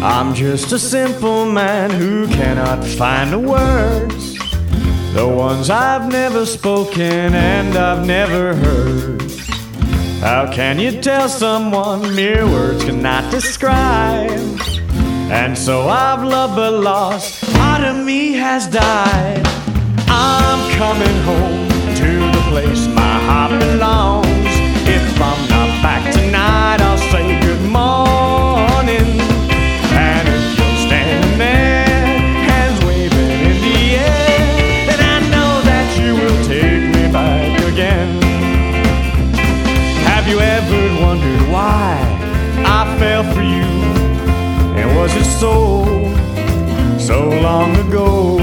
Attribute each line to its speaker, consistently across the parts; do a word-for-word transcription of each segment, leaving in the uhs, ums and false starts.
Speaker 1: I'm just a simple man who cannot find the words, the ones I've never spoken and I've never heard. How can you tell someone mere words cannot describe? And so I've loved but lost, part of me has died. I'm coming home to the place my heart belongs. If I'm not back tonight, I'll say good morning. And if you're standing there, hands waving in the air, then I know that you will take me back again. Have you ever wondered why I fell for you? And was it so, so long ago?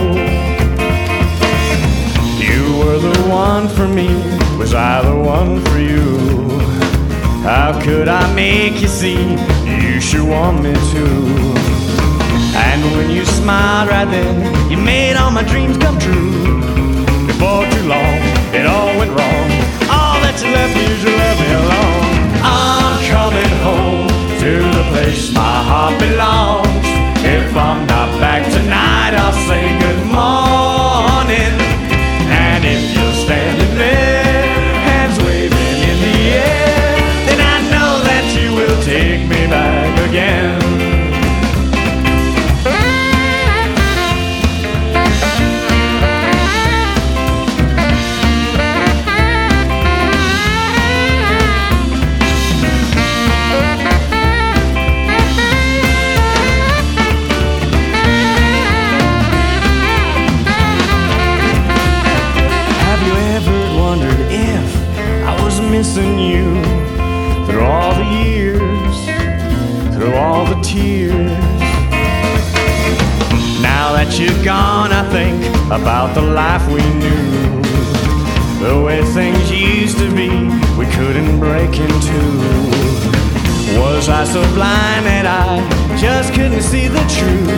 Speaker 1: You were the one for me, was I the one for you? How could I make you see you should want me to? And when you smiled right then, you made all my dreams come true. Before too long, it all went wrong. All that you left me is you left me alone. I'm coming home to the place my heart belongs. If I'm not back tonight, I'll say good morning. And if you're standing there, hands waving in the air, then I know that you will take me back again. Missing you through all the years, through all the tears. Now that you're gone, I think about the life we knew, the way things used to be, we couldn't break into. Was I so blind that I just couldn't see the truth?